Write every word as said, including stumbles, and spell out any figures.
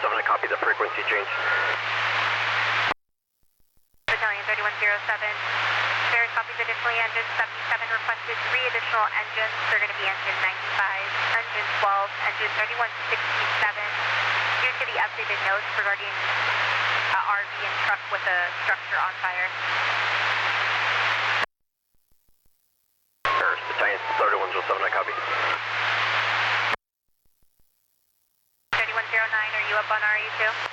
seven, I copy the frequency change. Battalion thirty-one oh seven. Bears copies additionally engine seventy-seven requested three additional engines. They're going to be engine ninety-five, engine twelve, engine thirty-one sixty-seven. Due to the updated notes regarding uh, R V and truck with a structure on fire. Bears, Battalion thirty-one oh seven, I copy. thirty-one oh nine, are you up on R E two?